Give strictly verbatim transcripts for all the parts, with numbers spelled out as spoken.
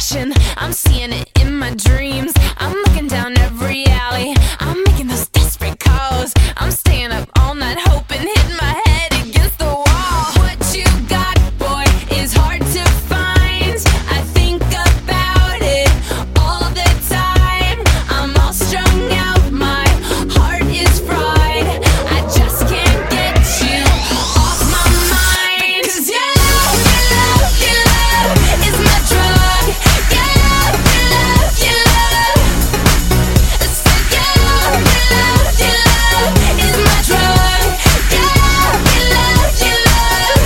addiction. I'm seeing it in my dreams. I'm looking down every alley. I'm making those desperate calls. I'm staying up all night hoping, hitting my head against the wall. What you got, boy, is hard to find. I think about it all the time. I'm all strung out, my heart is fried. I just can't get you off my mind. 'Cause your love, your love, your love is my drug. Your love, your love, your love. So your love, your love, your love is my drug. Your love, your love, your love.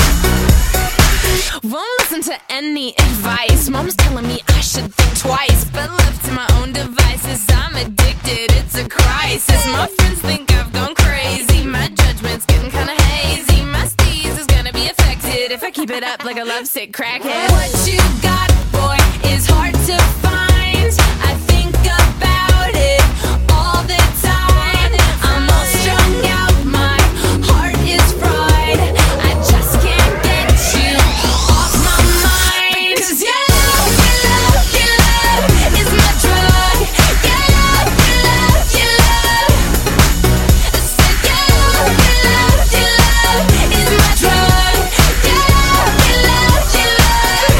Won't listen to any advice. Mom's telling me I should think twice, but left to my own devices, I'm addicted, it's a crisis. My friends think I've gone crazy. My judgment's getting kinda hazy. My steez is gonna be affected if I keep it up like a lovesick crackhead. What you got, boy, is hard to find. I think about it all the time. I'm all strung out, my heart is fried. I just can't get you off my mind. 'Cause your love, your love, your love is my drug. Your love, your love, your love. So your love, your love, your love is my drug. Your love, your love, your love.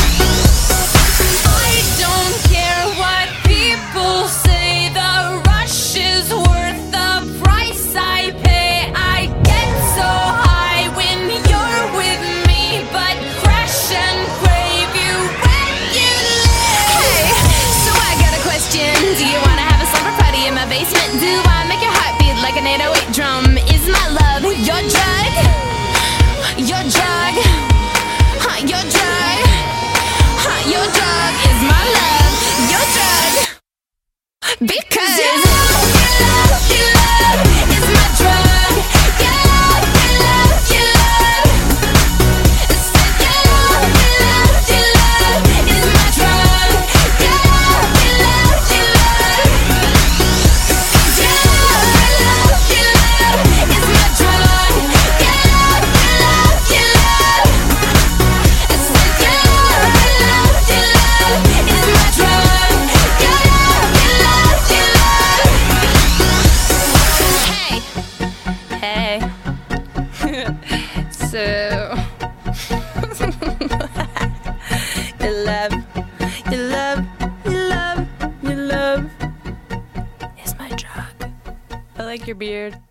I don't care what people say. The rush is worth the price I pay. I get so high when you're with me, but crash and crave you when you leave. Hey, so I got a question. Do you wanna have a slumber party in my basement? Do I make your heart beat like an eight oh eight drum? Is my love your drug? Your drug? Huh, your drug? Huh, your drug is my love. Your drug. Because your love, your love, your love is my drug. Your love, your love, your love. So your love, your love, your love is my drug. Your love, your love, your love. 'Cause your love, your love, your love is my drug. Your love, your love, your love. So your love, your love, your love is my drug. Your love, your love, your love. Hey, hey. So your love, your love, your love, your love is my drug. I like your beard.